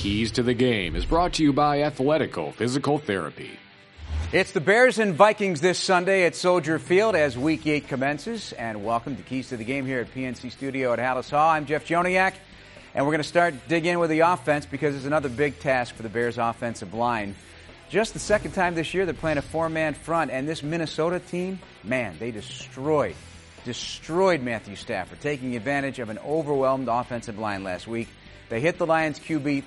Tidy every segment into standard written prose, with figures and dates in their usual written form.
Keys to the Game is brought to you by Athletico Physical Therapy. It's the Bears and Vikings this Sunday at Soldier Field as Week 8 commences. And welcome to Keys to the Game here at PNC Studio at Halas Hall. I'm Jeff Joniak, and we're going to start dig in with the offense because it's another big task for the Bears offensive line. Just the second time this year they're playing a four-man front, and this Minnesota team, man, they destroyed Matthew Stafford, taking advantage of an overwhelmed offensive line last week. They hit the Lions QB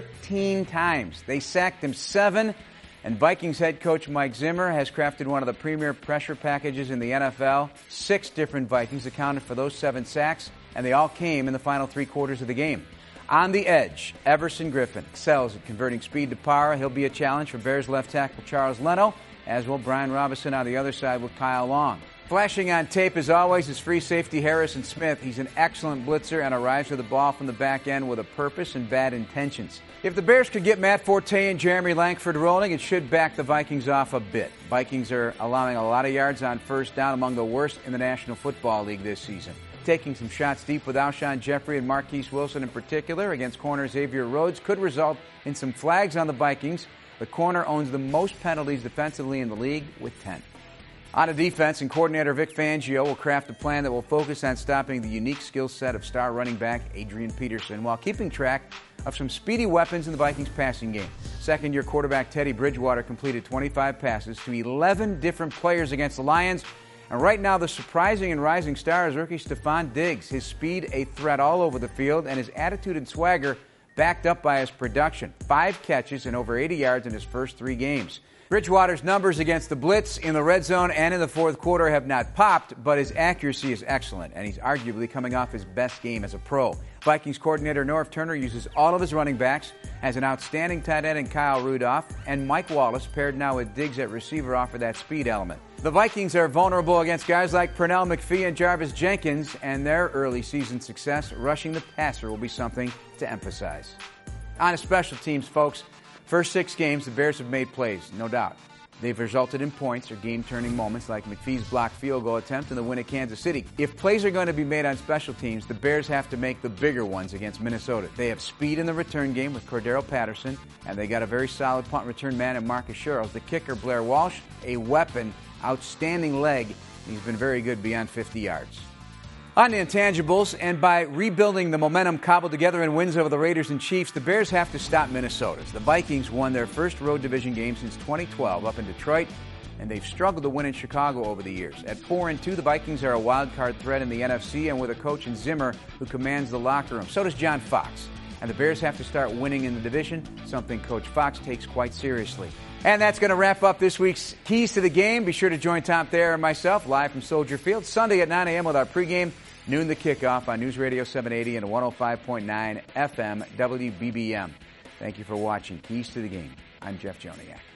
13 times. They sacked him 7. And Vikings head coach Mike Zimmer has crafted one of the premier pressure packages in the NFL. 6 different Vikings accounted for those 7 sacks, and they all came in the final 3 quarters of the game. On the edge, Everson Griffin excels at converting speed to power. He'll be a challenge for Bears left tackle Charles Leno, as will Brian Robinson on the other side with Kyle Long. Flashing on tape, as always, is free safety Harrison Smith. He's an excellent blitzer and arrives with the ball from the back end with a purpose and bad intentions. If the Bears could get Matt Forte and Jeremy Langford rolling, it should back the Vikings off a bit. Vikings are allowing a lot of yards on first down, among the worst in the National Football League this season. Taking some shots deep with Alshon Jeffrey and Marquise Wilson in particular against corner Xavier Rhodes could result in some flags on the Vikings. The corner owns the most penalties defensively in the league with 10. On to defense, and coordinator Vic Fangio will craft a plan that will focus on stopping the unique skill set of star running back Adrian Peterson while keeping track of some speedy weapons in the Vikings passing game. Second-year quarterback Teddy Bridgewater completed 25 passes to 11 different players against the Lions. And right now, the surprising and rising star is rookie Stephon Diggs. His speed a threat all over the field, and his attitude and swagger backed up by his production. 5 catches and over 80 yards in his first 3 games. Bridgewater's numbers against the blitz in the red zone and in the fourth quarter have not popped, but his accuracy is excellent, and he's arguably coming off his best game as a pro. Vikings coordinator Norv Turner uses all of his running backs, has an outstanding tight end in Kyle Rudolph, and Mike Wallace, paired now with Diggs at receiver, offer that speed element. The Vikings are vulnerable against guys like Pernell McPhee and Jarvis Jenkins, and their early season success rushing the passer will be something to emphasize. On to special teams, folks. First 6 games, the Bears have made plays, no doubt. They've resulted in points or game-turning moments like McPhee's blocked field goal attempt and the win at Kansas City. If plays are going to be made on special teams, the Bears have to make the bigger ones against Minnesota. They have speed in the return game with Cordero Patterson, and they got a very solid punt return man in Marcus Sherrills. The kicker, Blair Walsh, a weapon, outstanding leg. He's been very good beyond 50 yards. On the intangibles, and by rebuilding the momentum cobbled together in wins over the Raiders and Chiefs, the Bears have to stop Minnesota's. The Vikings won their first road division game since 2012 up in Detroit, and they've struggled to win in Chicago over the years. At 4-2, the Vikings are a wild card threat in the NFC, and with a coach in Zimmer who commands the locker room. So does John Fox. And the Bears have to start winning in the division, something Coach Fox takes quite seriously. And that's going to wrap up this week's Keys to the Game. Be sure to join Tom Thayer and myself live from Soldier Field Sunday at 9 a.m. with our pregame, noon the kickoff on News Radio 780 and 105.9 FM WBBM. Thank you for watching Keys to the Game. I'm Jeff Joniak.